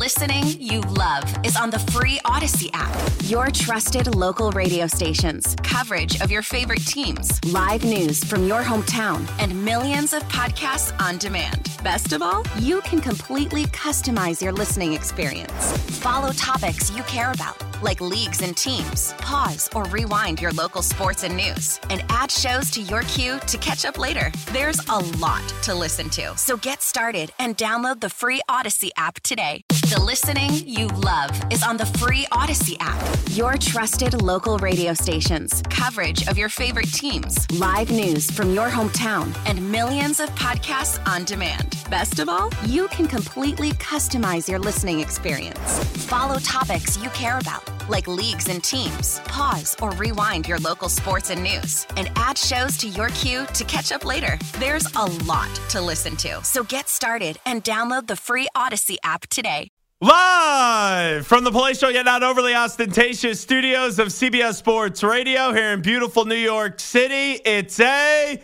listening you love is on the free Odyssey app. Your trusted local radio stations, coverage of your favorite teams, live news from your hometown, and millions of podcasts on demand. Best of all, you can completely customize your listening experience. Follow topics you care about, like leagues and teams. Pause or rewind your local sports and news, and add shows to your queue to catch up later. There's a lot to listen to, so get started and download the free Odyssey app today. The listening you love is on the free Odyssey app. Your trusted local radio stations, coverage of your favorite teams, live news from your hometown, and millions of podcasts on demand. Best of all, you can completely customize your listening experience. Follow topics you care about, like leagues and teams. Pause or rewind your local sports and news, and add shows to your queue to catch up later. There's a lot to listen to, so get started and download the free Odyssey app today. Live from the palatial yet not overly ostentatious studios of CBS Sports Radio here in beautiful New York City, it's a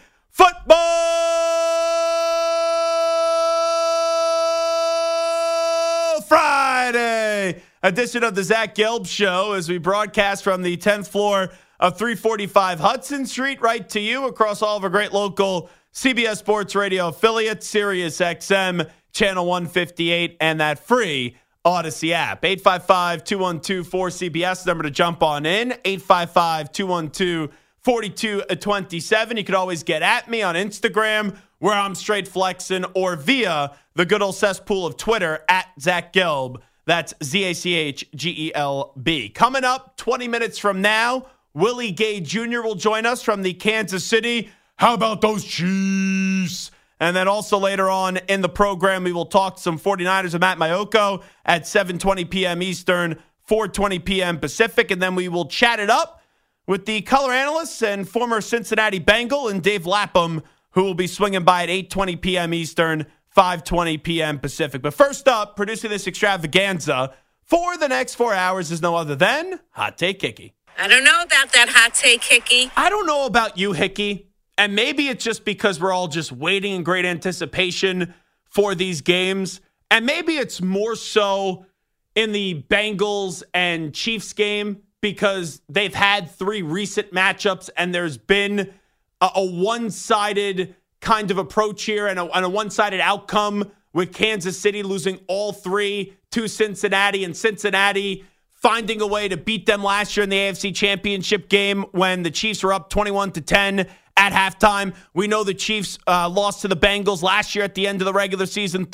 Football Friday edition of the Zach Gelb Show as we broadcast from the 10th floor of 345 Hudson Street right to you across all of our great local CBS Sports Radio affiliates, Sirius XM, Channel 158, and that free Odyssey app. 855-212-4CBS, number to jump on in. 855-212-4227. You can always get at me on Instagram, where I'm straight flexing, or via the good old cesspool of Twitter, at Zach Gelb. That's ZACHGELB. Coming up 20 minutes from now, Willie Gay Jr. will join us from the Kansas City. How about those Chiefs? And then also later on in the program, we will talk some 49ers with Matt Maiocco at 7:20 p.m. Eastern, 4:20 p.m. Pacific. And then we will chat it up with the color analysts and former Cincinnati Bengal and Dave Lapham, who will be swinging by at 8:20 p.m. Eastern, 5:20 p.m. Pacific. But first up, producing this extravaganza for the next 4 hours is no other than Hot Take Hickey. I don't know about that Hot Take Hickey. I don't know about you, Hickey. And maybe it's just because we're all just waiting in great anticipation for these games. And maybe it's more so in the Bengals and Chiefs game because they've had 3 recent matchups and there's been a one-sided kind of approach here and a one-sided outcome with Kansas City losing all 3 to Cincinnati, and Cincinnati finding a way to beat them last year in the AFC Championship game when the Chiefs were up 21-10 at halftime. We know the Chiefs lost to the Bengals last year at the end of the regular season,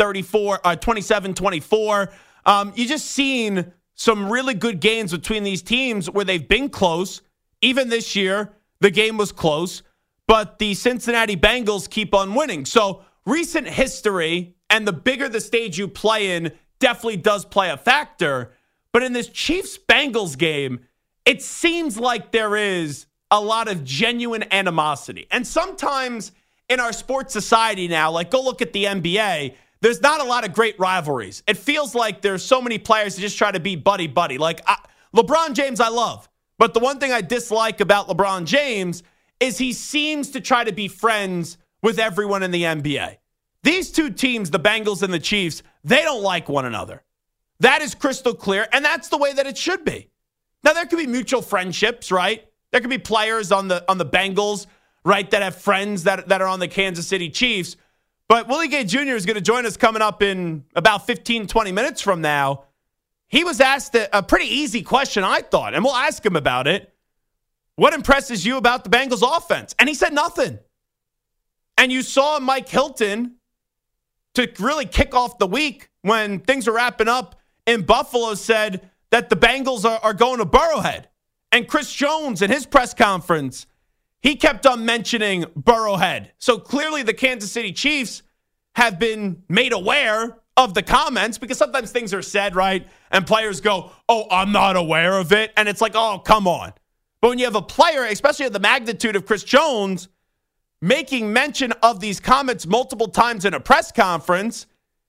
27-24. You just seen some really good games between these teams where they've been close. Even this year, the game was close, but the Cincinnati Bengals keep on winning. So recent history and the bigger the stage you play in definitely does play a factor. But in this Chiefs-Bengals game, it seems like there is a lot of genuine animosity. And sometimes in our sports society now, like go look at the NBA, there's not a lot of great rivalries. It feels like there's so many players that just try to be buddy-buddy. Like LeBron James I love, but the one thing I dislike about LeBron James is he seems to try to be friends with everyone in the NBA. These two teams, the Bengals and the Chiefs, they don't like one another. That is crystal clear, and that's the way that it should be. Now, there could be mutual friendships, right? There could be players on the Bengals, right, that have friends that are on the Kansas City Chiefs. But Willie Gay Jr. is going to join us coming up in about 15, 20 minutes from now. He was asked a pretty easy question, I thought, and we'll ask him about it. What impresses you about the Bengals offense? And he said nothing. And you saw Mike Hilton to really kick off the week when things were wrapping up in Buffalo said that the Bengals are going to Burrowhead. And Chris Jones in his press conference, he kept on mentioning Burrowhead. So clearly the Kansas City Chiefs have been made aware of the comments because sometimes things are said, right? And players go, oh, I'm not aware of it. And it's like, oh, come on. But when you have a player, especially of the magnitude of Chris Jones, making mention of these comments multiple times in a press conference,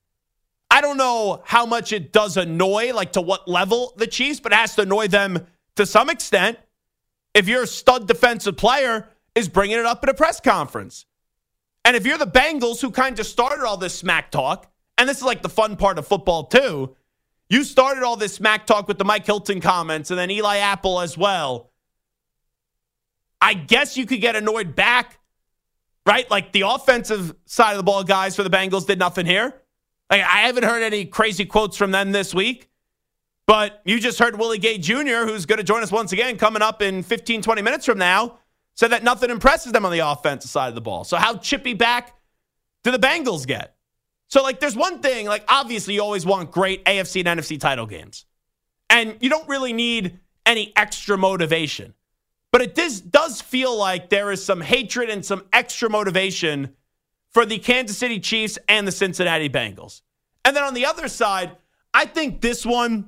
I don't know how much it does annoy, like to what level the Chiefs, but it has to annoy them to some extent. If you're a stud defensive player, is bringing it up at a press conference. And if you're the Bengals who kind of started all this smack talk, and this is like the fun part of football too, you started all this smack talk with the Mike Hilton comments and then Eli Apple as well. I guess you could get annoyed back, right? Like the offensive side of the ball guys for the Bengals did nothing here. Like, I haven't heard any crazy quotes from them this week. But you just heard Willie Gay Jr., who's going to join us once again coming up in 15, 20 minutes from now, said that nothing impresses them on the offensive side of the ball. So how chippy back do the Bengals get? So, like, there's one thing, like, obviously you always want great AFC and NFC title games. And you don't really need any extra motivation. But it does feel like there is some hatred and some extra motivation for the Kansas City Chiefs and the Cincinnati Bengals. And then on the other side, I think this one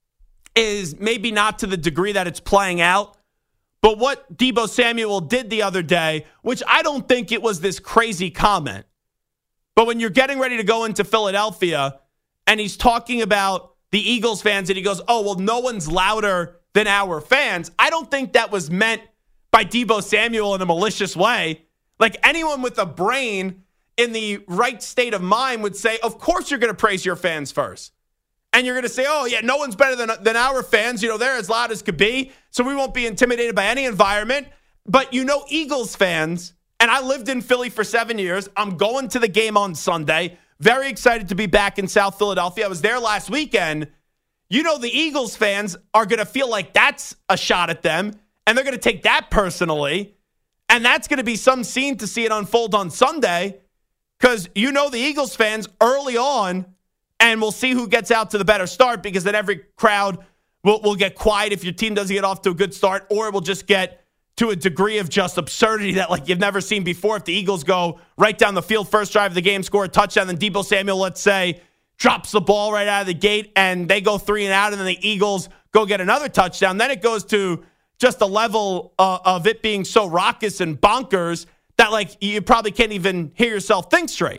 is maybe not to the degree that it's playing out, but what Deebo Samuel did the other day, which I don't think it was this crazy comment, but when you're getting ready to go into Philadelphia and he's talking about the Eagles fans and he goes, oh, well, no one's louder than our fans. I don't think that was meant by Deebo Samuel in a malicious way. Like anyone with a brain in the right state of mind would say, of course you're going to praise your fans first. And you're going to say, oh, yeah, no one's better than our fans. You know, they're as loud as could be, so we won't be intimidated by any environment. But you know, Eagles fans, and I lived in Philly for 7 years. I'm going to the game on Sunday. Very excited to be back in South Philadelphia. I was there last weekend. You know, the Eagles fans are going to feel like that's a shot at them, and they're going to take that personally. And that's going to be some scene to see it unfold on Sunday because you know the Eagles fans early on, and we'll see who gets out to the better start because then every crowd will get quiet if your team doesn't get off to a good start, or it will just get to a degree of just absurdity that like you've never seen before. If the Eagles go right down the field, first drive of the game, score a touchdown, then Deebo Samuel, let's say, drops the ball right out of the gate and they go 3 and out, and then the Eagles go get another touchdown. Then it goes to just a level of it being so raucous and bonkers that like you probably can't even hear yourself think straight.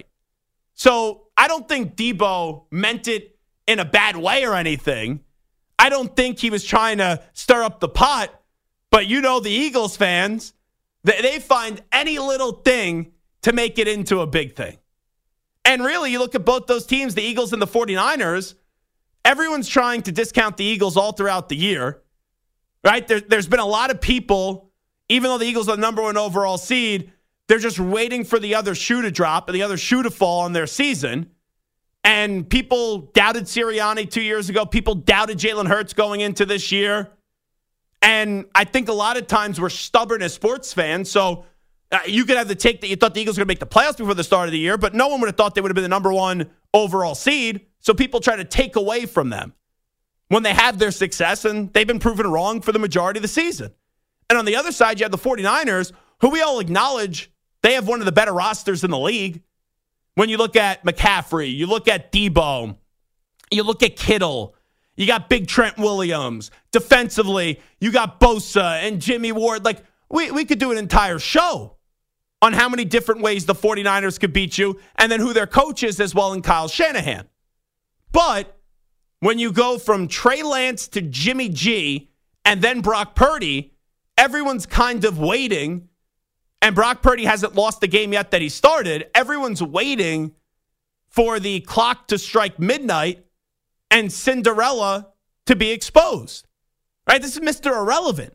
So I don't think Deebo meant it in a bad way or anything. I don't think he was trying to stir up the pot. But you know the Eagles fans, they find any little thing to make it into a big thing. And really, you look at both those teams, the Eagles and the 49ers, everyone's trying to discount the Eagles all throughout the year, right? There's been a lot of people, even though the Eagles are the number 1 overall seed, they're just waiting for the other shoe to drop and the other shoe to fall on their season. And people doubted Sirianni 2 years ago. People doubted Jalen Hurts going into this year. And I think a lot of times we're stubborn as sports fans. So you could have the take that you thought the Eagles were going to make the playoffs before the start of the year, but no one would have thought they would have been the number 1 overall seed. So people try to take away from them when they have their success, and they've been proven wrong for the majority of the season. And on the other side, you have the 49ers, who we all acknowledge they have one of the better rosters in the league. When you look at McCaffrey, you look at Deebo, you look at Kittle, you got big Trent Williams. Defensively, you got Bosa and Jimmy Ward. Like, we could do an entire show on how many different ways the 49ers could beat you, and then who their coach is as well in Kyle Shanahan. But when you go from Trey Lance to Jimmy G and then Brock Purdy, everyone's kind of waiting. And Brock Purdy hasn't lost the game yet that he started. Everyone's waiting for the clock to strike midnight and Cinderella to be exposed. Right? This is Mr. Irrelevant.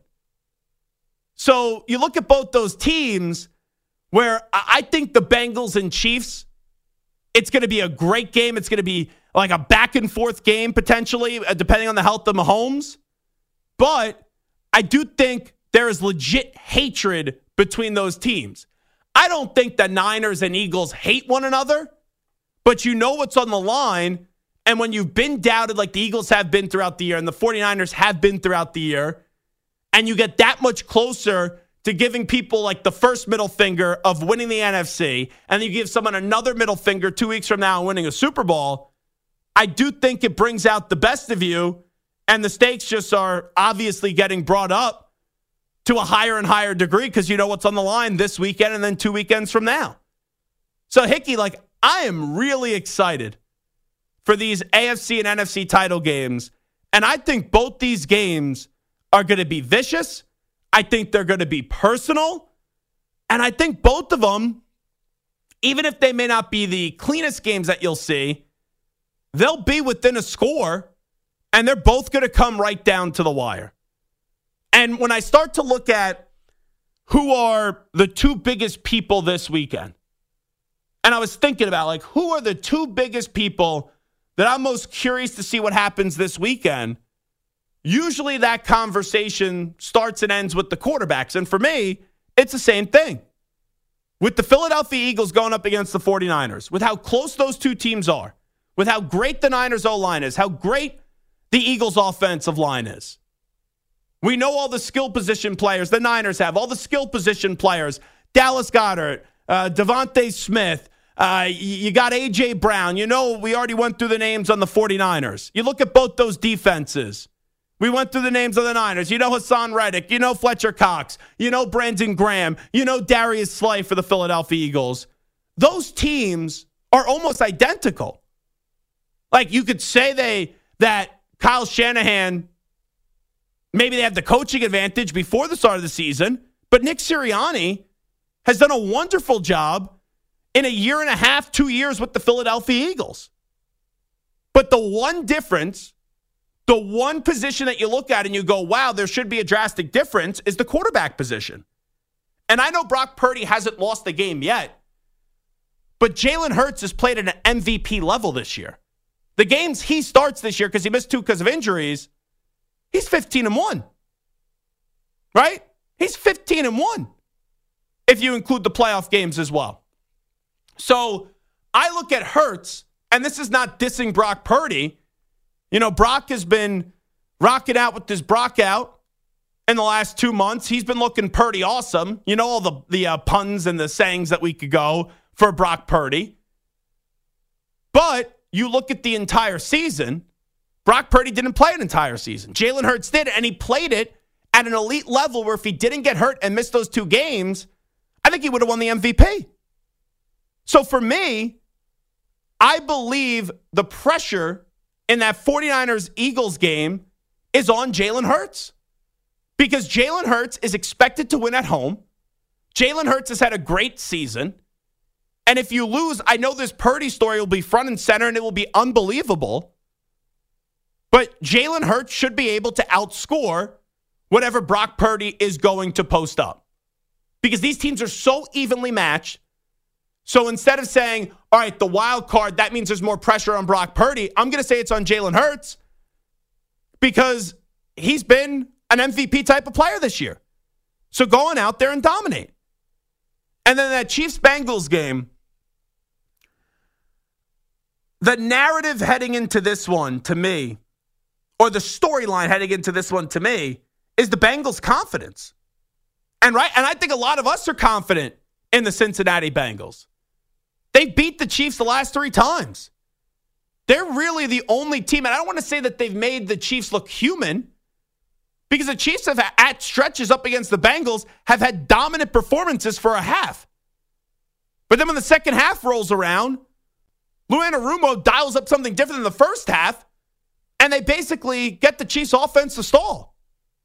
So you look at both those teams where I think the Bengals and Chiefs, it's going to be a great game. It's going to be like a back and forth game potentially, depending on the health of Mahomes. But I do think there is legit hatred between those teams. I don't think the Niners and Eagles hate one another, but you know what's on the line. And when you've been doubted like the Eagles have been throughout the year and the 49ers have been throughout the year, and you get that much closer to giving people like the first middle finger of winning the NFC, and you give someone another middle finger 2 weeks from now and winning a Super Bowl, I do think it brings out the best of you, and the stakes just are obviously getting brought up to a higher and higher degree because you know what's on the line this weekend and then 2 weekends from now. So, Hickey, like, I am really excited for these AFC and NFC title games, and I think both these games are going to be vicious. I think they're going to be personal, and I think both of them, even if they may not be the cleanest games that you'll see, they'll be within a score, And they're both going to come right down to the wire. And when I start to look at who are the two biggest people this weekend, and I was thinking about, like, who are the two biggest people that I'm most curious to see what happens this weekend, usually that conversation starts and ends with the quarterbacks. And for me, it's the same thing. With the Philadelphia Eagles going up against the 49ers, with how close those two teams are, with how great the Niners O-line is, how great the Eagles offensive line is. We know all the skill position players the Niners have, all the skill position players, Dallas Goedert, Devontae Smith, you got A.J. Brown. You know, we already went through the names on the 49ers. You look at both those defenses. We went through the names of the Niners. You know Hassan Reddick. You know Fletcher Cox. You know Brandon Graham. You know Darius Slay for the Philadelphia Eagles. Those teams are almost identical. Like, you could say that Kyle Shanahan, maybe they have the coaching advantage before the start of the season, but Nick Sirianni has done a wonderful job in a year and a half, 2 years with the Philadelphia Eagles. But the one difference, the one position that you look at and you go, wow, there should be a drastic difference, is the quarterback position. And I know Brock Purdy hasn't lost the game yet, but Jalen Hurts has played at an MVP level this year. The games he starts this year, because he missed 2 because of injuries, he's 15-1. Right? He's 15-1. If you include the playoff games as well. So I look at Hurts, and this is not dissing Brock Purdy. You know, Brock has been rocking out with this Brock out in the last 2 months. He's been looking Purdy awesome. You know, all the puns and the sayings that we could go for Brock Purdy. But you look at the entire season, Brock Purdy didn't play an entire season. Jalen Hurts did, and he played it at an elite level where if he didn't get hurt and miss those 2 games, I think he would have won the MVP. So for me, I believe the pressure in that 49ers-Eagles game is on Jalen Hurts. Because Jalen Hurts is expected to win at home. Jalen Hurts has had a great season. And if you lose, I know this Purdy story will be front and center and it will be unbelievable. But Jalen Hurts should be able to outscore whatever Brock Purdy is going to post up. Because these teams are so evenly matched. So instead of saying, all right, the wild card, that means there's more pressure on Brock Purdy, I'm going to say it's on Jalen Hurts because he's been an MVP type of player this year. So go on out there and dominate. And then that Chiefs-Bengals game, the narrative heading into this one to me, or the storyline heading into this one to me, is the Bengals' confidence. And I think a lot of us are confident in the Cincinnati Bengals. They beat the Chiefs the last 3 times. They're really the only team, and I don't want to say that they've made the Chiefs look human, because the Chiefs have, at stretches up against the Bengals, have had dominant performances for a half. But then when the second half rolls around, Lou Anarumo dials up something different than the first half, and they basically get the Chiefs' offense to stall.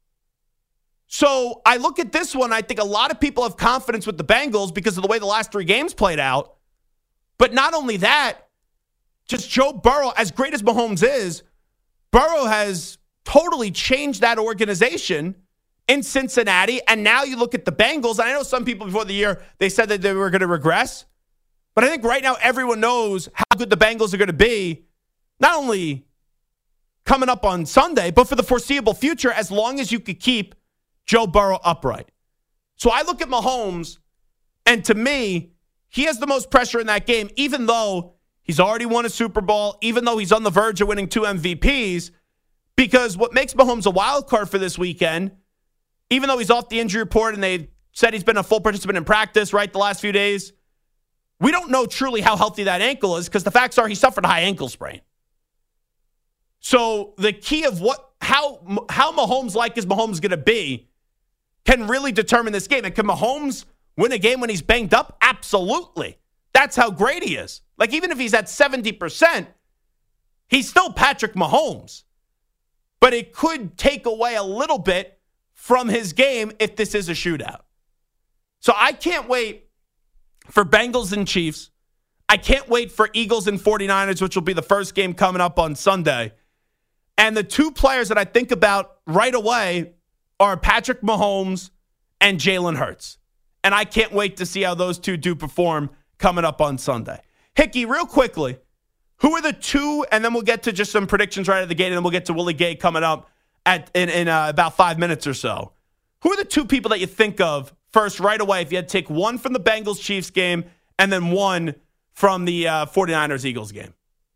So I look at this one, I think a lot of people have confidence with the Bengals because of the way the last 3 games played out. But not only that, just Joe Burrow, as great as Mahomes is, Burrow has totally changed that organization in Cincinnati. And now you look at the Bengals, and I know some people before the year, they said that they were going to regress. But I think right now everyone knows how good the Bengals are going to be, not only coming up on Sunday, but for the foreseeable future, as long as you could keep Joe Burrow upright. So I look at Mahomes, and to me, he has the most pressure in that game, even though he's already won a Super Bowl, even though he's on the verge of winning 2 MVPs, because what makes Mahomes a wild card for this weekend, even though he's off the injury report and they said he's been a full participant in practice, right, the last few days, we don't know truly how healthy that ankle is because the facts are he suffered a high ankle sprain. So the key of how Mahomes-like is Mahomes going to be can really determine this game. And can Mahomes win a game when he's banged up? Absolutely. That's how great he is. Like, even if he's at 70%, he's still Patrick Mahomes. But it could take away a little bit from his game if this is a shootout. So I can't wait for Bengals and Chiefs. I can't wait for Eagles and 49ers, which will be the first game coming up on Sunday. And the two players that I think about right away are Patrick Mahomes and Jalen Hurts. And I can't wait to see how those two do perform coming up on Sunday. Hickey, real quickly, who are the two, and then we'll get to just some predictions right at the gate, and then we'll get to Willie Gay coming up in about 5 minutes or so. Who are the two people that you think of first right away if you had to take one from the Bengals-Chiefs game and then one from the 49ers-Eagles game?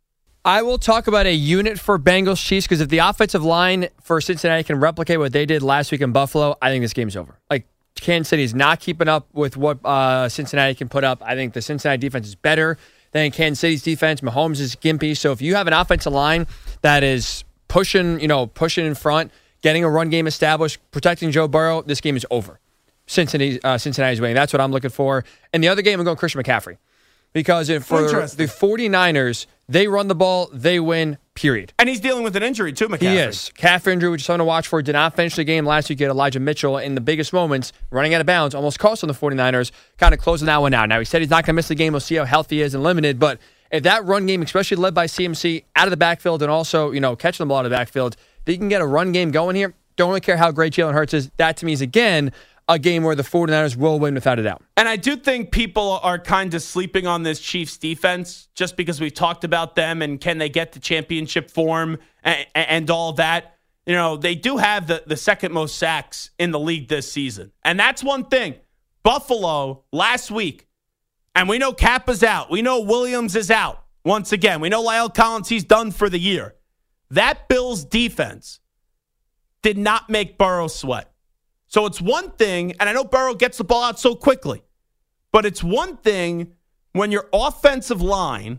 I will talk about a unit for Bengals-Chiefs because if the offensive line for Cincinnati can replicate what they did last week in Buffalo, I think this game's over. Like, Kansas City is not keeping up with what Cincinnati can put up. I think the Cincinnati defense is better than Kansas City's defense. Mahomes is gimpy. So if you have an offensive line that is pushing in front, getting a run game established, protecting Joe Burrow, this game is over. Cincinnati's winning. That's what I'm looking for. And the other game, I'm going Christian McCaffrey. Because for the 49ers, they run the ball, they win, period. And he's dealing with an injury too, McCaffrey. He is. Calf injury, which is something to watch for. Did not finish the game last week. He had Elijah Mitchell in the biggest moments, running out of bounds, almost cost on the 49ers, kind of closing that one out. Now, he said he's not going to miss the game. We'll see how healthy he is and limited. But if that run game, especially led by CMC, out of the backfield and also, catching the ball out of the backfield, they can get a run game going here. Don't really care how great Jalen Hurts is. That, to me, is, again, a game where the 49ers will win without a doubt. And I do think people are kind of sleeping on this Chiefs defense just because we've talked about them and can they get to championship form and all that. They do have the second most sacks in the league this season. And that's one thing. Buffalo last week, and we know Kappa's out. We know Williams is out once again. We know La'el Collins, he's done for the year. That Bills defense did not make Burrow sweat. So it's one thing, and I know Burrow gets the ball out so quickly, but it's one thing when your offensive line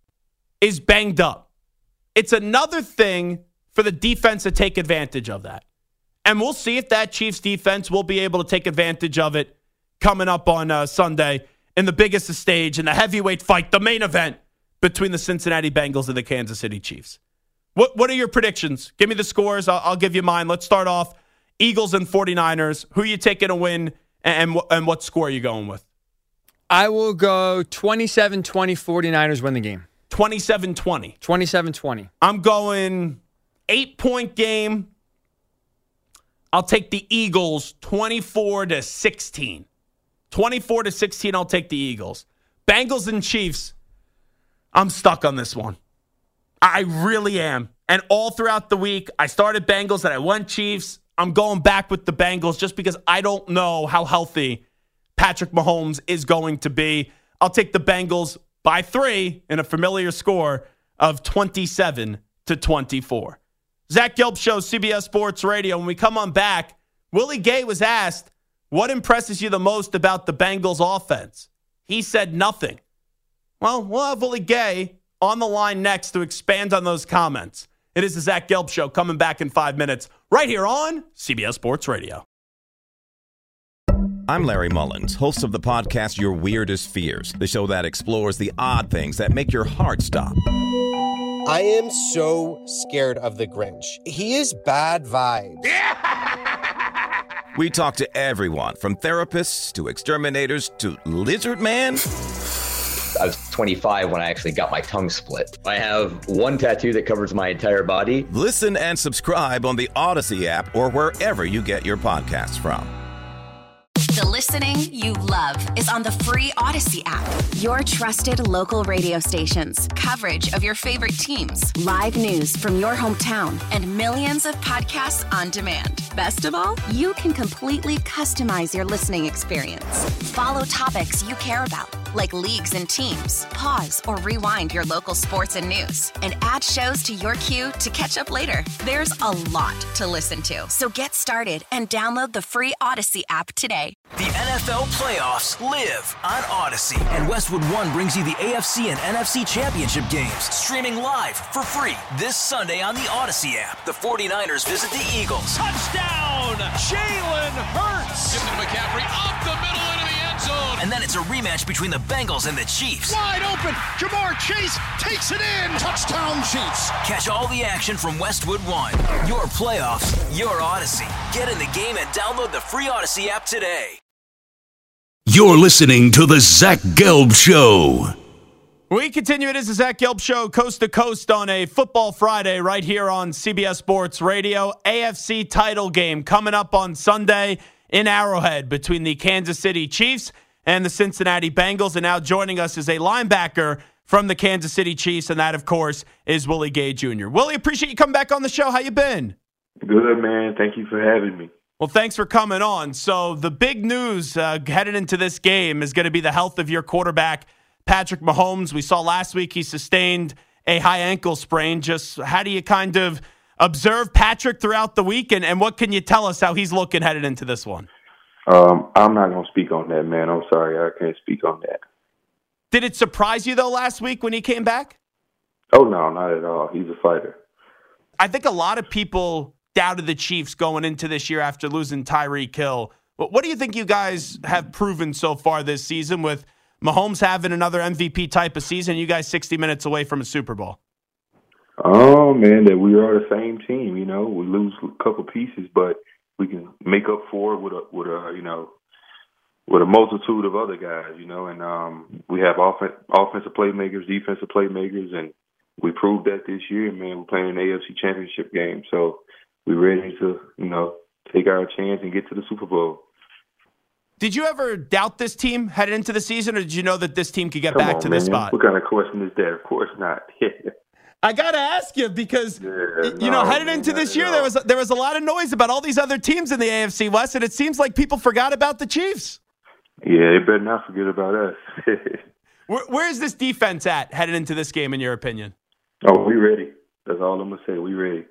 is banged up. It's another thing for the defense to take advantage of that. And we'll see if that Chiefs defense will be able to take advantage of it coming up on Sunday in the biggest stage, in the heavyweight fight, the main event between the Cincinnati Bengals and the Kansas City Chiefs. What are your predictions? Give me the scores. I'll give you mine. Let's start off. Eagles and 49ers. Who are you taking to win, and what score are you going with? I will go 27-20 49ers win the game. 27-20. 27-20. I'm going 8-point game. I'll take the Eagles 24-16. 24-16, I'll take the Eagles. Bengals and Chiefs, I'm stuck on this one. I really am. And all throughout the week, I started Bengals and I went Chiefs. I'm going back with the Bengals just because I don't know how healthy Patrick Mahomes is going to be. I'll take the Bengals by 3 in a familiar score of 27-24. Zach Gelb Show, CBS Sports Radio. When we come on back, Willie Gay was asked, what impresses you the most about the Bengals offense? He said nothing. Well, we'll have Willie Gay on the line next to expand on those comments. It is the Zach Gelb Show coming back in 5 minutes right here on CBS Sports Radio. I'm Larry Mullins, host of the podcast Your Weirdest Fears, the show that explores the odd things that make your heart stop. I am so scared of the Grinch. He is bad vibes. We talk to everyone from therapists to exterminators to Lizard Man. I was 25 when I actually got my tongue split. I have one tattoo that covers my entire body. Listen and subscribe on the Odyssey app or wherever you get your podcasts from. The listening you love is on the free Odyssey app. Your trusted local radio stations, coverage of your favorite teams, live news from your hometown, and millions of podcasts on demand. Best of all, you can completely customize your listening experience. Follow topics you care about, like leagues and teams. Pause or rewind your local sports and news, and add shows to your queue to catch up later. There's a lot to listen to, so get started and download the free Odyssey app today. The NFL playoffs live on Odyssey, and Westwood One brings you the AFC and NFC championship games, streaming live for free this Sunday on the Odyssey app. The 49ers visit the Eagles. Touchdown, Jalen Hurts. Gives it to McCaffrey up the middle into the end zone. And then it's a rematch between the Bengals and the Chiefs. Wide open, Jamar Chase takes it in. Touchdown Chiefs. Catch all the action from Westwood One. Your playoffs, your Odyssey. Get in the game and download the free Odyssey app today. You're listening to the Zach Gelb Show. We continue. It is the Zach Gelb Show, coast to coast on a football Friday right here on CBS Sports Radio. AFC title game coming up on Sunday in Arrowhead between the Kansas City Chiefs and the Cincinnati Bengals. And now joining us is a linebacker from the Kansas City Chiefs, and that, of course, is Willie Gay Jr. Willie, appreciate you coming back on the show. How you been? Good, man. Thank you for having me. Well, thanks for coming on. So the big news headed into this game is going to be the health of your quarterback, Patrick Mahomes. We saw last week he sustained a high ankle sprain. Just how do you kind of observe Patrick throughout the week, and what can you tell us how he's looking headed into this one? I'm not going to speak on that, man. I'm sorry. I can't speak on that. Did it surprise you, though, last week when he came back? Oh, no, not at all. He's a fighter. I think a lot of people doubted the Chiefs going into this year after losing Tyreek Hill. What do you think you guys have proven so far this season with Mahomes having another MVP type of season, you guys 60 minutes away from a Super Bowl? Oh, man, that we are the same team. You know, we lose a couple pieces, but we can make up for it with a multitude of other guys, you know, and we have offensive playmakers, defensive playmakers, and we proved that this year, man. We're playing an AFC championship game, so we're ready to, you know, take our chance and get to the Super Bowl. Did you ever doubt this team headed into the season, or did you know that this team could get back to this spot? What kind of question is that? Of course not. I got to ask you because, headed into this year, there was a lot of noise about all these other teams in the AFC West, and it seems like people forgot about the Chiefs. Yeah, they better not forget about us. Where is this defense at headed into this game, in your opinion? Oh, we ready. That's all I'm going to say. We ready.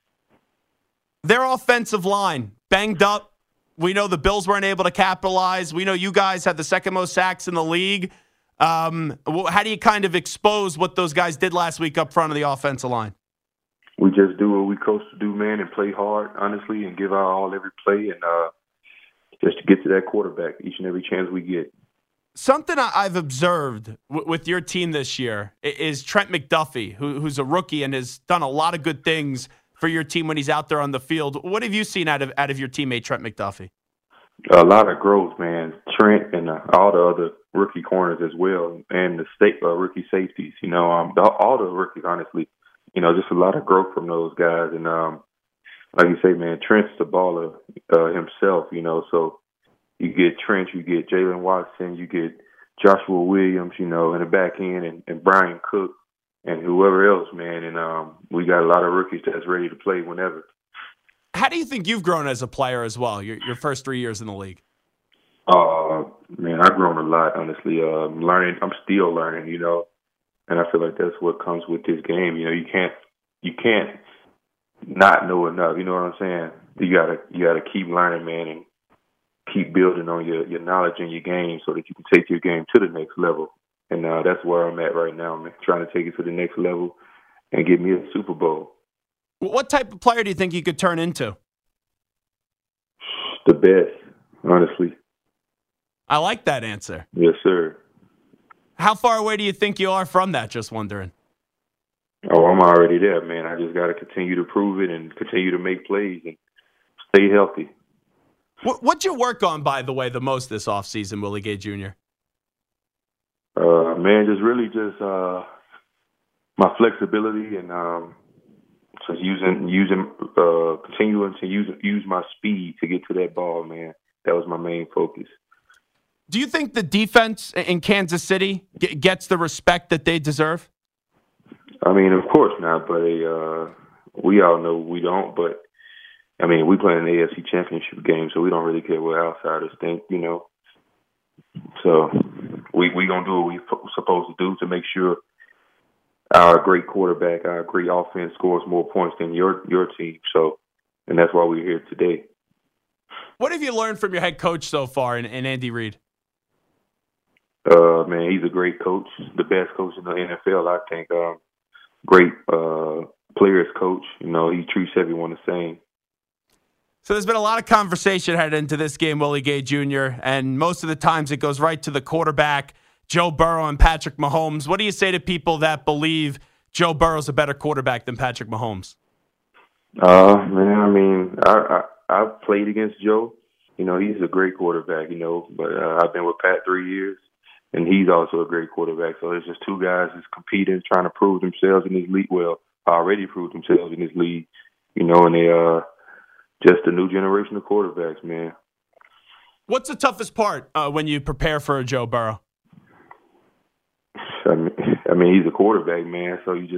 Their offensive line, banged up. We know the Bills weren't able to capitalize. We know you guys had the second most sacks in the league. How do you kind of expose what those guys did last week up front of the offensive line? We just do what we coached to do, man, and play hard, honestly, and give our all every play, and just to get to that quarterback each and every chance we get. Something I've observed with your team this year is Trent McDuffie, who's a rookie and has done a lot of good things for your team when he's out there on the field. What have you seen out of your teammate, Trent McDuffie? A lot of growth, man. Trent and all the other rookie corners as well, and the rookie safeties. You know, all the rookies, honestly. You know, just a lot of growth from those guys. And like you say, man, Trent's the baller himself. You know, so you get Trent, you get Jalen Watson, you get Joshua Williams. You know, in the back end, and Brian Cook, and whoever else, man. And we got a lot of rookies that's ready to play whenever. How do you think you've grown as a player as well, your first 3 years in the league? Man, I've grown a lot, honestly. I'm still learning, you know, and I feel like that's what comes with this game. You know, you can't not know enough. You know what I'm saying? You gotta keep learning, man, and keep building on your knowledge and your game so that you can take your game to the next level. And that's where I'm at right now, man, trying to take it to the next level and get me a Super Bowl. What type of player do you think you could turn into? The best, honestly. I like that answer. Yes, sir. How far away do you think you are from that? Just wondering. Oh, I'm already there, man. I just got to continue to prove it and continue to make plays and stay healthy. What'd you work on, by the way, the most this offseason, Willie Gay Jr.? Man, just my flexibility and just continuing to use my speed to get to that ball, man. That was my main focus. Do you think the defense in Kansas City gets the respect that they deserve? I mean, of course not, but we all know we don't. But, I mean, we play in the AFC championship game, so we don't really care what outsiders think, you know. So we going to do what we're supposed to do to make sure our great quarterback, our great offense scores more points than your team. So, and that's why we're here today. What have you learned from your head coach so far in Andy Reid? Man, he's a great coach, the best coach in the NFL, I think. Great players coach. You know, he treats everyone the same. So there's been a lot of conversation headed into this game, Willie Gay Jr., and most of the times it goes right to the quarterback, Joe Burrow and Patrick Mahomes. What do you say to people that believe Joe Burrow's a better quarterback than Patrick Mahomes? Man, I mean, I've played against Joe. You know, he's a great quarterback, you know, but I've been with Pat 3 years. and he's also a great quarterback. So it's just two guys that's competing, trying to prove themselves in this league. Well, already proved themselves in this league, and they just a new generation of quarterbacks, man. What's the toughest part when you prepare for a Joe Burrow? I mean, he's a quarterback, man. So he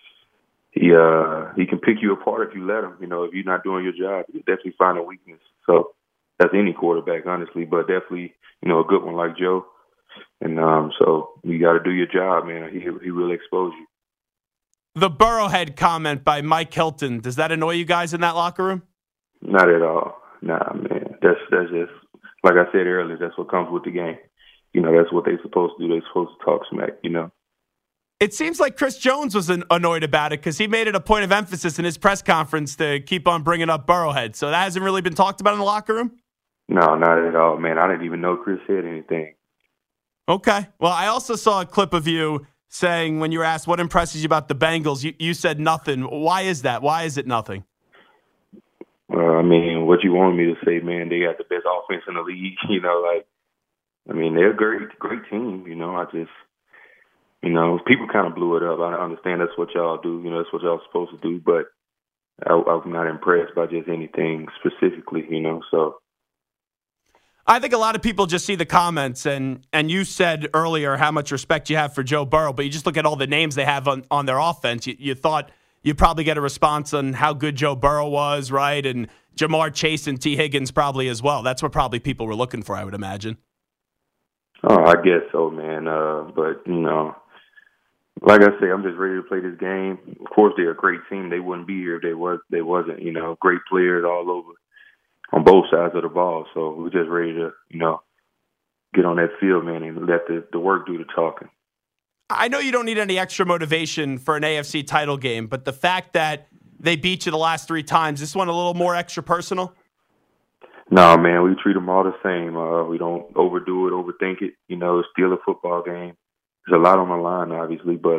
can pick you apart if you let him. If you're not doing your job, you definitely find a weakness. So that's any quarterback, honestly, but definitely, a good one like Joe. And so you got to do your job, man. He really exposed you. The Burrowhead comment by Mike Hilton, does that annoy you guys in that locker room? Not at all. Nah, man. That's just, like I said earlier, that's what comes with the game. That's what they're supposed to do. They're supposed to talk smack, It seems like Chris Jones was annoyed about it because he made it a point of emphasis in his press conference to keep on bringing up Burrowhead. So that hasn't really been talked about in the locker room? No, not at all, man. I didn't even know Chris said anything. Okay. Well, I also saw a clip of you saying when you were asked what impresses you about the Bengals, you said nothing. Why is that? Why is it nothing? I mean, what you wanted me to say, man, they got the best offense in the league. They're a great team. People kind of blew it up. I understand that's what y'all do. That's what y'all supposed to do. But I'm not impressed by just anything specifically, so. I think a lot of people just see the comments, and you said earlier how much respect you have for Joe Burrow, but you just look at all the names they have on their offense. You thought you'd probably get a response on how good Joe Burrow was, right? And Jamar Chase and T. Higgins probably as well. That's what probably people were looking for, I would imagine. Oh, I guess so, man. But, like I say, I'm just ready to play this game. Of course, they're a great team. They wouldn't be here if they wasn't, great players all over on both sides of the ball. So we're just ready to, get on that field, man, and let the work do the talking. I know you don't need any extra motivation for an AFC title game, but the fact that they beat you the last 3 times, this one a little more extra personal? No, man, we treat them all the same. We don't overdo it, overthink it. It's still a football game. There's a lot on the line, obviously, but,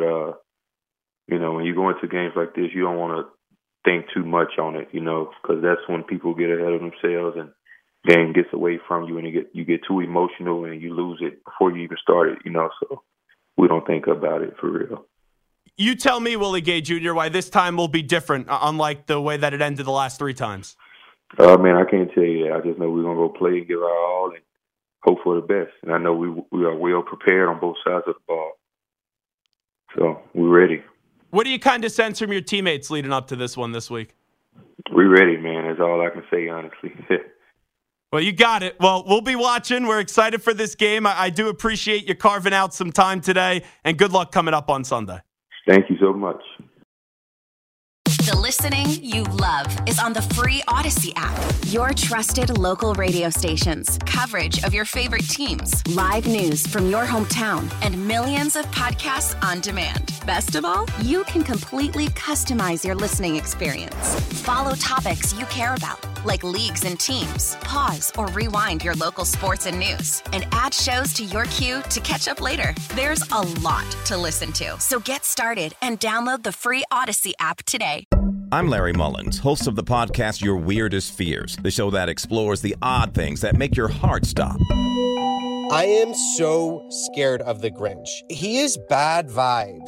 when you go into games like this, you don't want to think too much on it, because that's when people get ahead of themselves and game gets away from you and you get too emotional and you lose it before you even start it, so we don't think about it for real. You tell me, Willie Gay Jr., why this time will be different, unlike the way that it ended the last 3 times. Man, I can't tell you that. I just know we're going to go play and give our all and hope for the best. And I know we are well prepared on both sides of the ball. So we're ready. What do you kind of sense from your teammates leading up to this one this week? We're ready, man. That's all I can say, honestly. Well, you got it. Well, we'll be watching. We're excited for this game. I do appreciate you carving out some time today, and good luck coming up on Sunday. Thank you so much. The listening you love is on the free Odyssey app. Your trusted local radio stations, coverage of your favorite teams, live news from your hometown, and millions of podcasts on demand. Best of all, you can completely customize your listening experience. Follow topics you care about, like leagues and teams. Pause or rewind your local sports and news, and add shows to your queue to catch up later. There's a lot to listen to, so get started and download the free Odyssey app today. I'm Larry Mullins, host of the podcast Your Weirdest Fears, the show that explores the odd things that make your heart stop. I am so scared of the Grinch. He is bad vibes.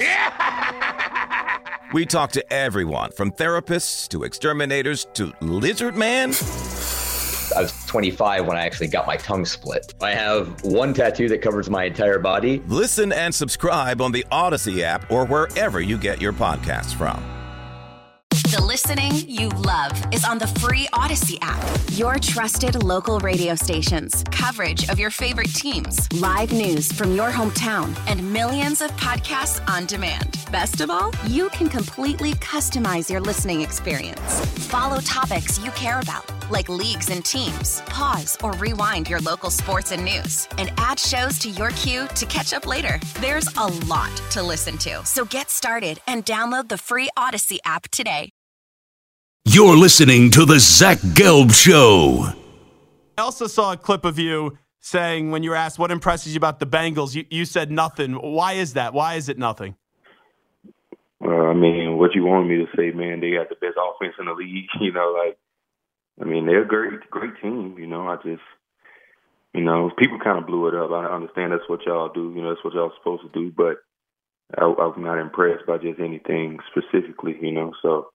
We talk to everyone from therapists to exterminators to lizard man. I was 25 when I actually got my tongue split. I have one tattoo that covers my entire body. Listen and subscribe on the Odyssey app or wherever you get your podcasts from. The listening you love is on the free Odyssey app. Your trusted local radio stations, coverage of your favorite teams, live news from your hometown, and millions of podcasts on demand. Best of all, you can completely customize your listening experience. Follow topics you care about, like leagues and teams. Pause or rewind your local sports and news, and add shows to your queue to catch up later. There's a lot to listen to, so get started and download the free Odyssey app today. You're listening to The Zach Gelb Show. I also saw a clip of you saying when you were asked what impresses you about the Bengals, you said nothing. Why is that? Why is it nothing? What you wanted me to say, man, they got the best offense in the league. They're a great team. People kind of blew it up. I understand that's what y'all do. That's what y'all supposed to do. But I'm not impressed by just anything specifically, so.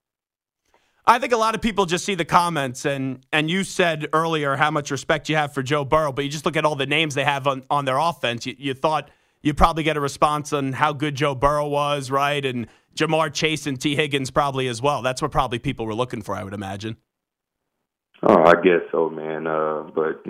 I think a lot of people just see the comments, and you said earlier how much respect you have for Joe Burrow, but you just look at all the names they have on their offense. You thought you'd probably get a response on how good Joe Burrow was, right? And Jamar Chase and T. Higgins probably as well. That's what probably people were looking for, I would imagine. Oh, I guess so, man. But,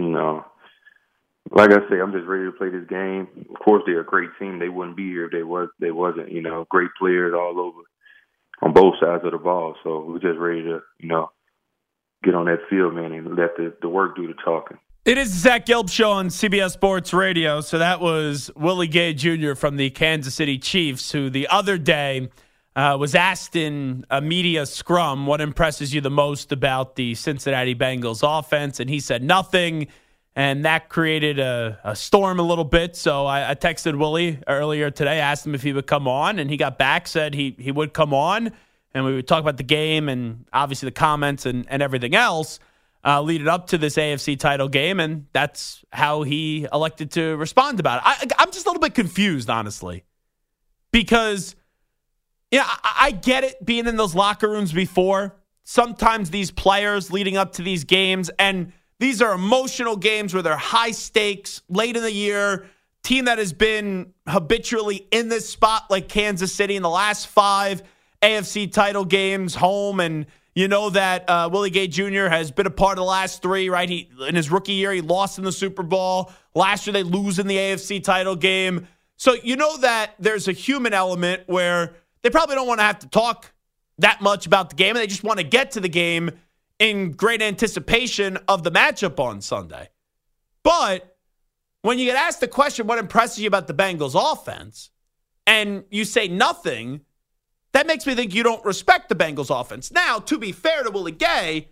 like I say, I'm just ready to play this game. Of course, they're a great team. They wouldn't be here if they wasn't, great players all over on both sides of the ball. So we're just ready to, get on that field, man, and let the work do the talking. It is the Zach Gelb Show on CBS Sports Radio. So that was Willie Gay Jr. from the Kansas City Chiefs, who the other day was asked in a media scrum, what impresses you the most about the Cincinnati Bengals offense? And he said nothing. And that created a storm a little bit. So I texted Willie earlier today, asked him if he would come on, and he got back, said he would come on, and we would talk about the game and obviously the comments and everything else leading up to this AFC title game, and that's how he elected to respond about it. I'm just a little bit confused, honestly, because I get it being in those locker rooms before. Sometimes these players leading up to these games, and these are emotional games where they're high stakes, late in the year, team that has been habitually in this spot like Kansas City in the last 5 AFC title games home. And you know that Willie Gay Jr. has been a part of the last 3, right? In his rookie year, he lost in the Super Bowl. Last year, they lose in the AFC title game. So you know that there's a human element where they probably don't want to have to talk that much about the game, and they just want to get to the game in great anticipation of the matchup on Sunday. But when you get asked the question, what impresses you about the Bengals offense, and you say nothing, that makes me think you don't respect the Bengals offense. Now, to be fair to Willie Gay,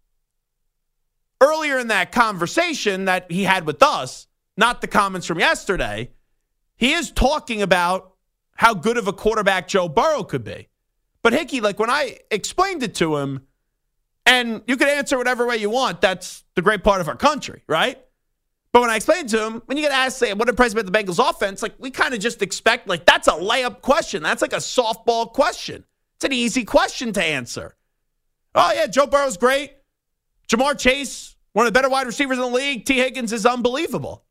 earlier in that conversation that he had with us, not the comments from yesterday, he is talking about how good of a quarterback Joe Burrow could be. But Hickey, like when I explained it to him, and you can answer whatever way you want. That's the great part of our country, right? But when I explained to him, when you get asked, say, what impressed me about the Bengals offense, like we kind of just expect, like that's a layup question. That's like a softball question. It's an easy question to answer. Oh, yeah, Joe Burrow's great. Jamar Chase, one of the better wide receivers in the league. T. Higgins is unbelievable.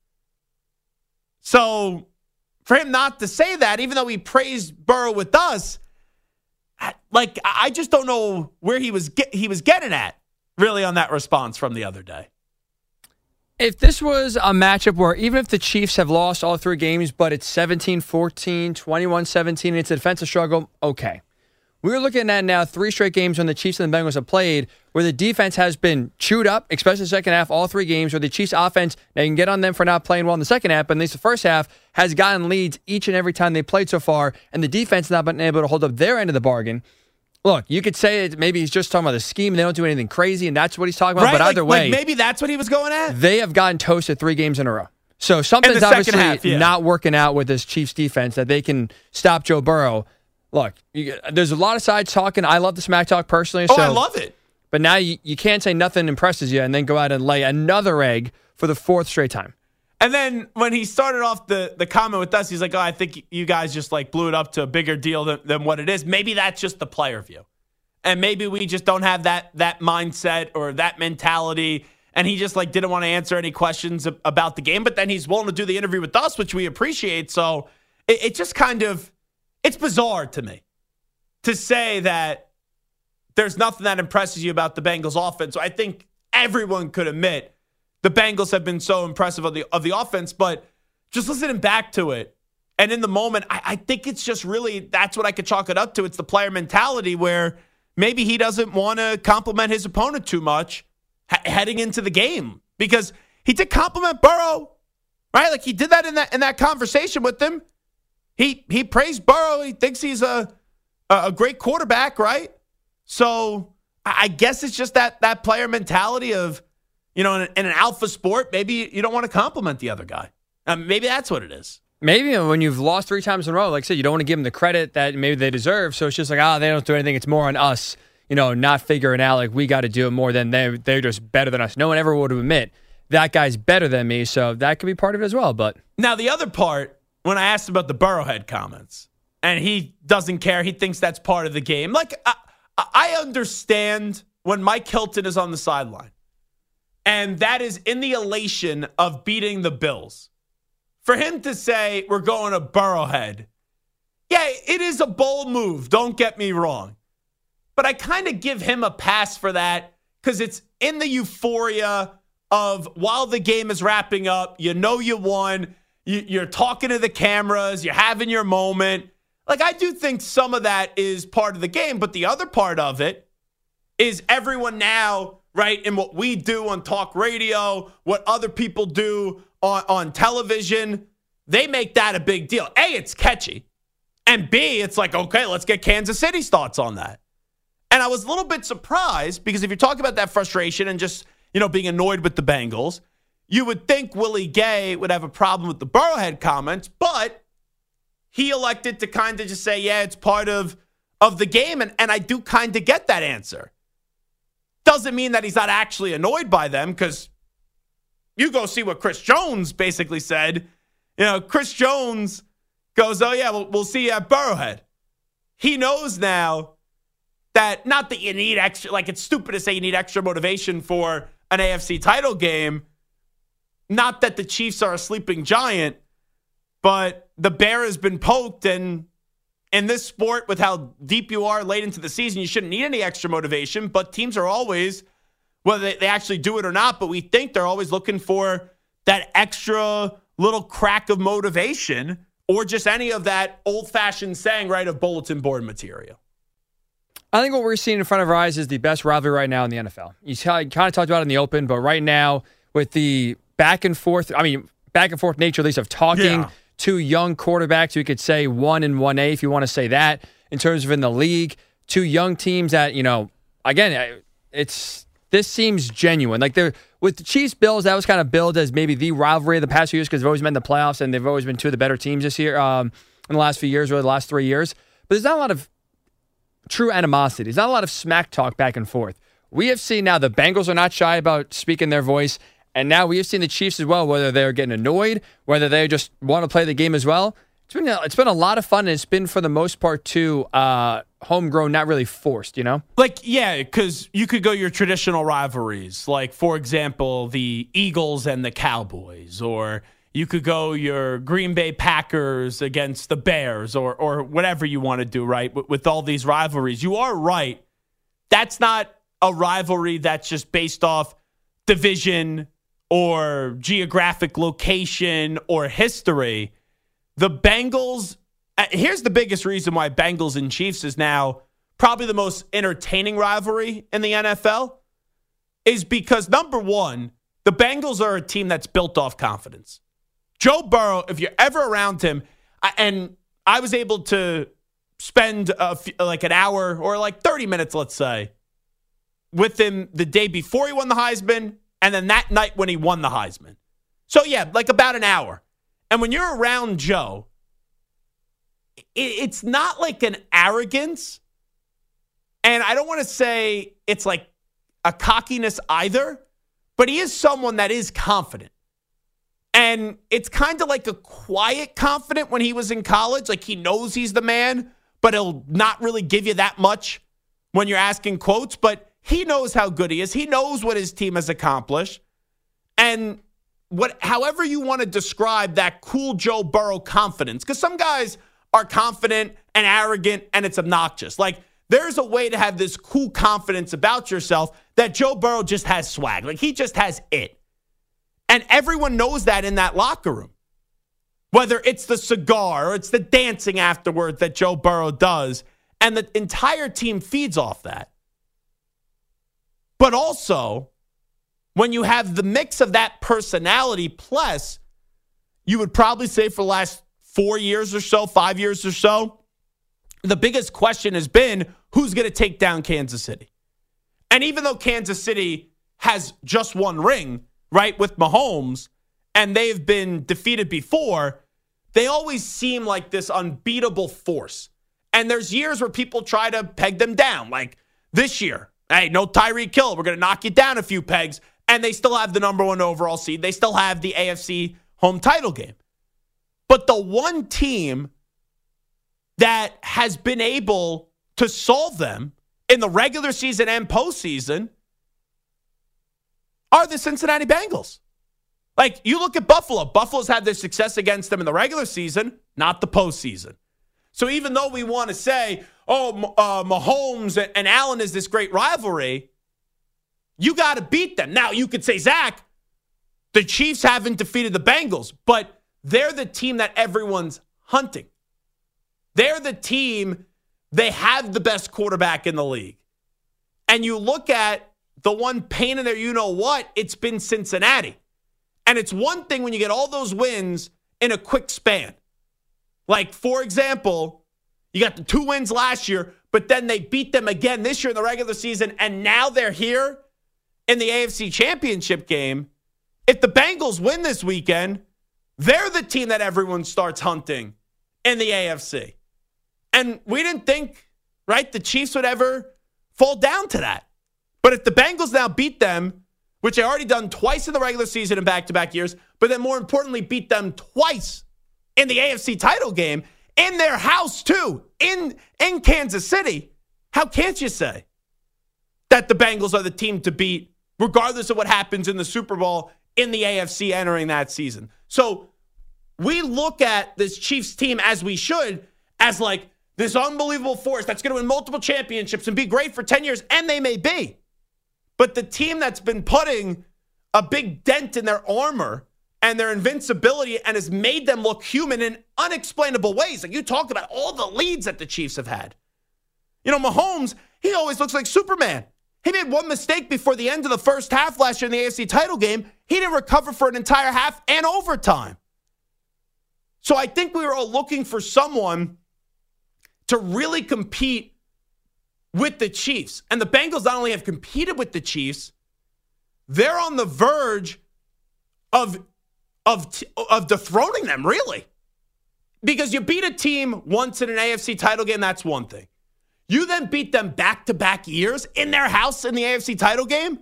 So for him not to say that, even though he praised Burrow with us, like, I just don't know where he was getting at, really, on that response from the other day. If this was a matchup where even if the Chiefs have lost all 3 games, but it's 17-14, 21-17, and it's a defensive struggle, okay. We're looking at now 3 straight games when the Chiefs and the Bengals have played where the defense has been chewed up, especially the second half, all 3 games, where the Chiefs offense, now you can get on them for not playing well in the second half, but at least the first half has gotten leads each and every time they played so far, and the defense has not been able to hold up their end of the bargain. Look, you could say that maybe he's just talking about the scheme and they don't do anything crazy, and that's what he's talking about, right? But either way, maybe that's what he was going at? They have gotten toasted 3 games in a row. So something's obviously not working out with this Chiefs defense that they can stop Joe Burrow. Look, there's a lot of sides talking. I love the smack talk personally. Oh, I love it. But now you can't say nothing impresses you and then go out and lay another egg for the 4th straight time. And then when he started off the comment with us, he's like, oh, I think you guys just like blew it up to a bigger deal than what it is. Maybe that's just the player view. And maybe we just don't have that mindset or that mentality. And he just like didn't want to answer any questions about the game. But then he's willing to do the interview with us, which we appreciate. So it just kind of, it's bizarre to me to say that there's nothing that impresses you about the Bengals offense. So I think everyone could admit the Bengals have been so impressive of the offense. But just listening back to it, and in the moment, I think it's just really, that's what I could chalk it up to. It's the player mentality where maybe he doesn't want to compliment his opponent too much heading into the game, because he did compliment Burrow, right? Like he did that in that conversation with him. He praised Burrow. He thinks he's a great quarterback, right? So I guess it's just that player mentality of, in an alpha sport, maybe you don't want to compliment the other guy. Maybe that's what it is. Maybe when you've lost 3 times in a row, like I said, you don't want to give them the credit that maybe they deserve. So it's just like, they don't do anything. It's more on us, not figuring out like we got to do it more than they're just better than us. No one ever would admit that guy's better than me. So that could be part of it as well. But now the other part, when I asked about the Burrowhead comments, and he doesn't care, he thinks that's part of the game. Like, I understand when Mike Hilton is on the sideline, and that is in the elation of beating the Bills. For him to say, we're going to Burrowhead, yeah, it is a bold move, don't get me wrong. But I kind of give him a pass for that because it's in the euphoria of while the game is wrapping up, you know you won, you're talking to the cameras, you're having your moment. Like, I do think some of that is part of the game, but the other part of it is everyone now, right, in what we do on talk radio, what other people do on television, they make that a big deal. A, it's catchy. And B, it's like, okay, let's get Kansas City's thoughts on that. And I was a little bit surprised because if you're talking about that frustration and just, being annoyed with the Bengals, you would think Willie Gay would have a problem with the Burrowhead comments, but he elected to kind of just say, yeah, it's part of the game. And I do kind of get that answer. Doesn't mean that he's not actually annoyed by them because you go see what Chris Jones basically said. Chris Jones goes, oh, yeah, we'll see you at Burrowhead. He knows now that not that you need extra, like it's stupid to say you need extra motivation for an AFC title game. Not that the Chiefs are a sleeping giant, but the bear has been poked. And in this sport, with how deep you are late into the season, you shouldn't need any extra motivation. But teams are always, whether they actually do it or not, but we think they're always looking for that extra little crack of motivation or just any of that old-fashioned saying, right, of bulletin board material. I think what we're seeing in front of our eyes is the best rivalry right now in the NFL. You kind of talked about it in the open, but right now with the back and forth nature, at least of talking two young quarterbacks, you could say 1 and 1A if you want to say that, in terms of in the league, two young teams that, again, this seems genuine. Like with the Chiefs Bills, that was kind of billed as maybe the rivalry of the past few years because they've always been in the playoffs and they've always been two of the better teams this year, in the last few years, really the last 3 years. But there's not a lot of true animosity. There's not a lot of smack talk back and forth. We have seen now the Bengals are not shy about speaking their voice, and now we have seen the Chiefs as well, whether they're getting annoyed, whether they just want to play the game as well. It's been a lot of fun, and it's been, for the most part, too, homegrown, not really forced, Like, yeah, because you could go your traditional rivalries, like, for example, the Eagles and the Cowboys, or you could go your Green Bay Packers against the Bears or whatever you want to do, right, with all these rivalries. You are right. That's not a rivalry that's just based off division or geographic location or history. The Bengals, here's the biggest reason why Bengals and Chiefs is now probably the most entertaining rivalry in the NFL is because, number one, the Bengals are a team that's built off confidence. Joe Burrow, if you're ever around him, and I was able to spend like an hour or like 30 minutes, let's say, with him the day before he won the Heisman and then that night when he won the Heisman. So, yeah, like about an hour. And when you're around Joe, it's not like an arrogance. And I don't want to say it's like a cockiness either, but he is someone that is confident. And it's kind of like a quiet confident when he was in college. Like he knows he's the man, but he'll not really give you that much when you're asking quotes. But he knows how good he is. He knows what his team has accomplished. And however you want to describe that cool Joe Burrow confidence, because some guys are confident and arrogant and it's obnoxious. Like there's a way to have this cool confidence about yourself that Joe Burrow just has swag. Like he just has it. And everyone knows that in that locker room. Whether it's the cigar or it's the dancing afterward that Joe Burrow does. And the entire team feeds off that. But also, when you have the mix of that personality, plus, you would probably say for the last 4 years or so, 5 years or so, the biggest question has been, who's going to take down Kansas City? And even though Kansas City has just one ring, right, with Mahomes, and they've been defeated before, they always seem like this unbeatable force. And there's years where people try to peg them down, like this year. Hey, no Tyreek Hill. We're going to knock you down a few pegs. And they still have the number 1 overall seed. They still have the AFC home title game. But the one team that has been able to solve them in the regular season and postseason are the Cincinnati Bengals. Like, you look at Buffalo. Buffalo's had their success against them in the regular season, not the postseason. So even though we want to say, Mahomes and Allen is this great rivalry, you got to beat them. Now, you could say, Zach, the Chiefs haven't defeated the Bengals, but they're the team that everyone's hunting. They're the team, they have the best quarterback in the league. And you look at the one pain in there, you-know-what, it's been Cincinnati. And it's one thing when you get all those wins in a quick span. Like, for example, you got the 2 wins last year, but then they beat them again this year in the regular season, and now they're here in the AFC Championship game. If the Bengals win this weekend, they're the team that everyone starts hunting in the AFC. And we didn't think, right, the Chiefs would ever fall down to that. But if the Bengals now beat them, which they already done twice in the regular season in back-to-back years, but then more importantly, beat them twice in the AFC title game, in their house too, in Kansas City, how can't you say that the Bengals are the team to beat regardless of what happens in the Super Bowl in the AFC entering that season? So we look at this Chiefs team, as we should, as like this unbelievable force that's going to win multiple championships and be great for 10 years, and they may be. But the team that's been putting a big dent in their armor and their invincibility and has made them look human in unexplainable ways. Like, you talked about all the leads that the Chiefs have had. You know, Mahomes, he always looks like Superman. He made one mistake before the end of the first half last year in the AFC title game. He didn't recover for an entire half and overtime. So I think we were all looking for someone to really compete with the Chiefs. And the Bengals not only have competed with the Chiefs, they're on the verge of dethroning them, really. Because you beat a team once in an AFC title game, that's one thing. You then beat them back-to-back years in their house in the AFC title game.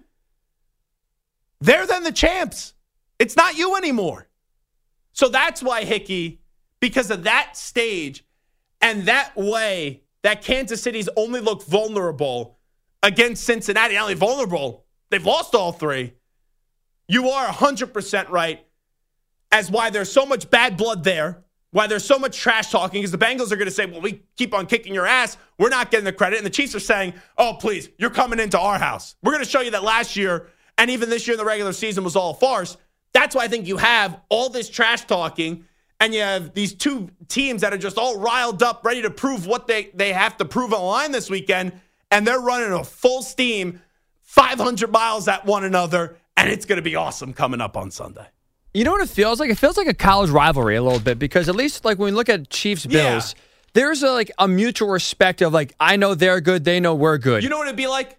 They're then the champs. It's not you anymore. So that's why, Hickey, because of that stage and that way that Kansas City's only looked vulnerable against Cincinnati, not only vulnerable, they've lost all 3. You are 100% right as why there's so much bad blood there, why there's so much trash talking, because the Bengals are going to say, well, we keep on kicking your ass. We're not getting the credit. And the Chiefs are saying, oh, please, you're coming into our house. We're going to show you that last year and even this year in the regular season was all a farce. That's why I think you have all this trash talking and you have these 2 teams that are just all riled up, ready to prove what they have to prove on the line this weekend, and they're running a full steam, 500 miles at one another, and it's going to be awesome coming up on Sunday. You know what it feels like? It feels like a college rivalry a little bit, because at least like when we look at Chiefs-Bills, there's a mutual respect of like, I know they're good, they know we're good. You know what it'd be like?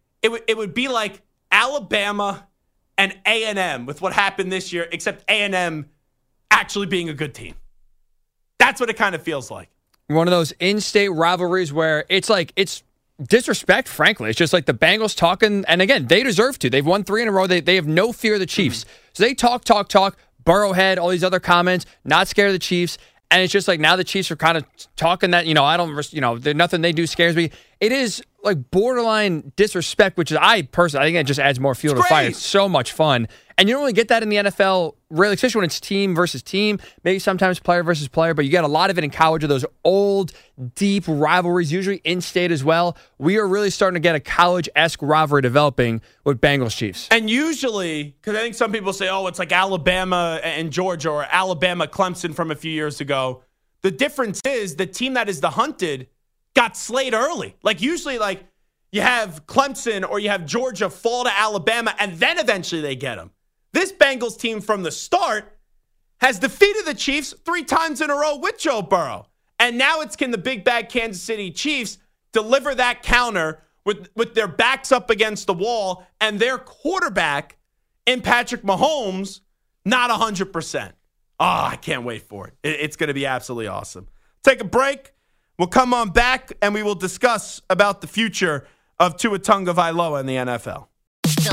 It would be like Alabama and A&M with what happened this year, except A&M actually being a good team. That's what it kind of feels like. One of those in-state rivalries where it's like, it's disrespect, frankly. It's just like the Bengals talking, and again, they deserve to. They've won 3 in a row. They have no fear of the Chiefs. So they talk, Burrowhead, all these other comments, not scared of the Chiefs. And it's just like now the Chiefs are kind of talking that, nothing they do scares me. It is like borderline disrespect, which is, I think it just adds more fuel to the fire. It's so much fun. And you don't really get that in the NFL, really, especially when it's team versus team, maybe sometimes player versus player, but you get a lot of it in college of those old, deep rivalries, usually in-state as well. We are really starting to get a college-esque rivalry developing with Bengals-Chiefs. And usually, because I think some people say, oh, it's like Alabama and Georgia or Alabama-Clemson from a few years ago. The difference is the team that is the hunted got slayed early. Like usually, like you have Clemson or you have Georgia fall to Alabama, and then eventually they get them. This Bengals team from the start has defeated the Chiefs 3 times in a row with Joe Burrow. And now it's can the big bad Kansas City Chiefs deliver that counter with their backs up against the wall and their quarterback in Patrick Mahomes not 100%. Oh, I can't wait for it. It's going to be absolutely awesome. Take a break. We'll come on back and we will discuss about the future of Tua Tagovailoa in the NFL. The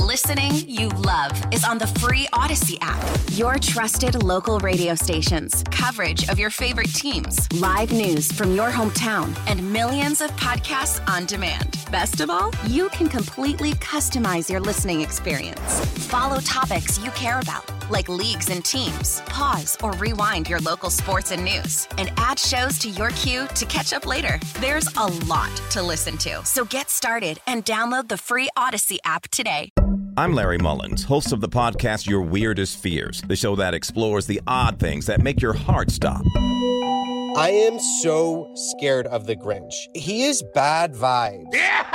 The listening you love is on the free Odyssey app. Your trusted local radio stations, coverage of your favorite teams, live news from your hometown, and millions of podcasts on demand. Best of all, you can completely customize your listening experience. Follow topics you care about, like leagues and teams. Pause or rewind your local sports and news, and add shows to your queue to catch up later. There's a lot to listen to, so get started and download the free Odyssey app today. I'm Larry Mullins, host of the podcast Your Weirdest Fears, the show that explores the odd things that make your heart stop. I am so scared of the Grinch. He is bad vibes.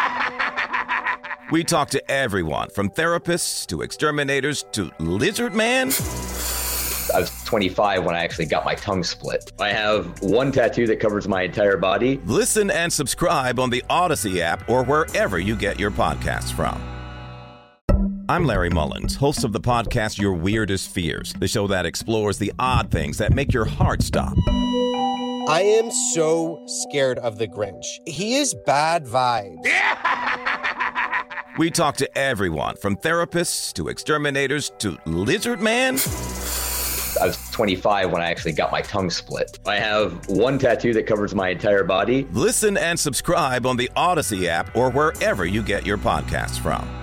We talk to everyone from therapists to exterminators to Lizard Man. I was 25 when I actually got my tongue split. I have one tattoo that covers my entire body. Listen and subscribe on the Odyssey app or wherever you get your podcasts from. I'm Larry Mullins, host of the podcast Your Weirdest Fears, the show that explores the odd things that make your heart stop. I am so scared of the Grinch. He is bad vibes. We talk to everyone from therapists to exterminators to Lizard Man. I was 25 when I actually got my tongue split. I have one tattoo that covers my entire body. Listen and subscribe on the Odyssey app or wherever you get your podcasts from.